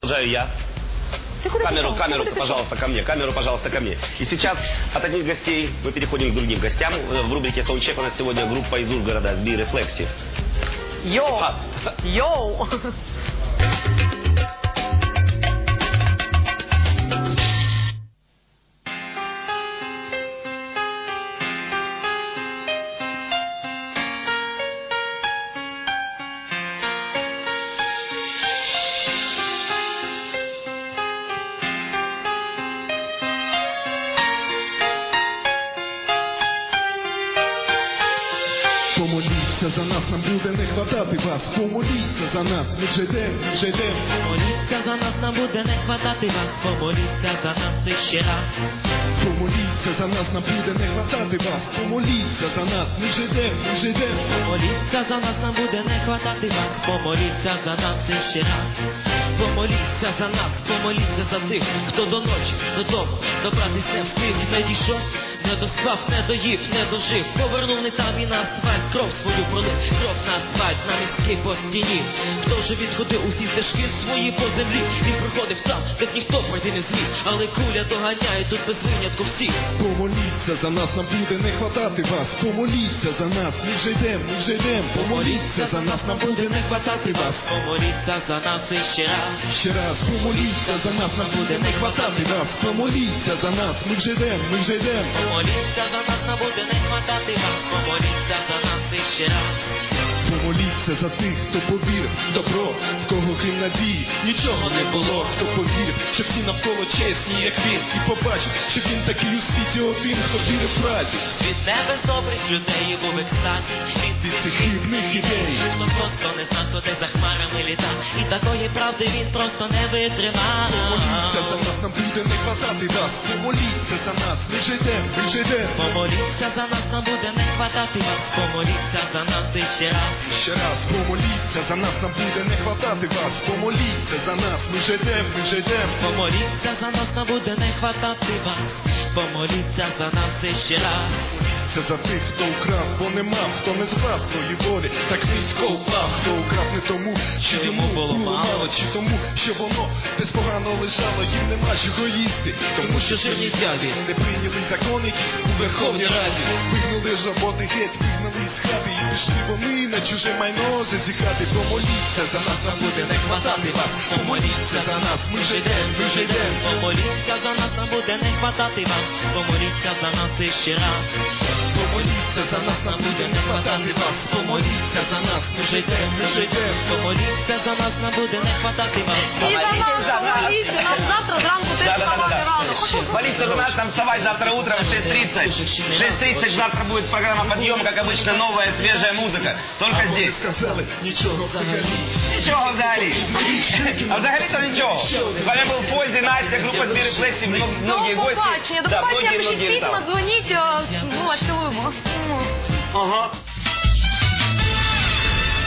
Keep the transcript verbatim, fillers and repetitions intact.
Продолжаю я. Камеру, камеру, пожалуйста, ко мне. Камеру, пожалуйста, ко мне. И сейчас от одних гостей мы переходим к другим гостям. В рубрике «Саундчек» у нас сегодня группа из Ужгорода, «Be Reflexive». Йоу! Йоу! Помоліться за нас, нам буде не хватати вас. Помоліться за нас, ми вже йдем, ми вже йдем. Помоліться за нас, нам буде не хватати вас. Помоліться за нас ще раз. Помоліться за нас, нам буде не хватати вас. Помоліться за нас, ми вже йдем, ми вже йдем. Помоліться за нас, нам буде не хватати вас. Помоліться за нас ще раз. Помоліться за нас, помоліться за тих, хто до ночі, додому, добратись не встиг, не дійшов, не доспав, не доїв, не дожив, повернув не там і на асфальт, кров свою пролив, кров на асфальт, на містки по стіні. Хто вже відходив усі стежки свої по землі, він проходив там, де б ніхто пройти не зміг, але куля доганяє тут без винятку всіх. Помоліться за нас, нам буде не хватати вас. Помоліться за нас, ми вже йдем, ми вже йдем. Помоліться за нас, нам буде не хватати вас. Помоліться за нас ще раз. Ще раз, помоліться за нас, нам буде не хватати вас. Помоліться за нас, ми вже йдем, ми вже йдем. Помоліться за нас, нам буде не хватати вас. Помоліться за нас ще раз. Помоліться за тих, хто повірив в добро, в кого крім надії нічого не було, хто повірив, що всі навколо чесні, як він, і побачив, що він такий у світі один, хто вірив фразі. Від тебе з добрих людей був екстазі, від цих хибних ідей. Хто просто не знав, хто де за хмарами літа, і такої правди він просто не витримав. Помоліться за нас, нам буде не хватати вас. Помоліться за нас, ми вже йдем, ми вже йдем. Помоліться за нас, нам буде не хватати вас. Помоліться за нас ще раз. Ще раз, помоліться за нас, нам буде не хватати вас. Помоліться за нас, ми вже йдем, ми вже йдем. Помоліться за нас, нам буде не хватати вас. Помоліться за нас ще раз. Це за тих, хто украв, бо не мав, хто не звав твої волі, так низько впав, хто украв не тому, що йому було мало, чи тому, що воно десь погано лежало, їм нема чого їсти, тому що жирні дяді не прийняли закон, яких у Верховній Раді, вигнали з роботи геть, вигнали із хати, і пішли вони на чуже майно зазіхати. Помоліться за нас, нам буде не хватати вас. Помоліться за нас, ми вже йдем, ми вже йдем. Помоліться за нас, нам буде не хватати вас. Помоліться за нас ще раз. Помоліться за нас, нам буде не хватати вас. Помоліться за нас, ми вже йдем, ми вже йдем. Помоліться за нас, нам буде не хватати вас. І за нас, помоліться, нам завтра зранку теж вставати рано. Молиться за нас, там вставать завтра утром в шесть тридцать. В шесть тридцать завтра будет программа «Подъем», как обычно, новая, свежая музыка. Только здесь. Сказали, нічого взагалі. Ничего взагалі. А взагалі-то ничего. С вами был Фоззи, Настя, группа Be Reflexive, многие До гости. побачення, до Да, побачення, многие, пишіть многие письма, там. дзвоніть, ну, цілуємо. Ага.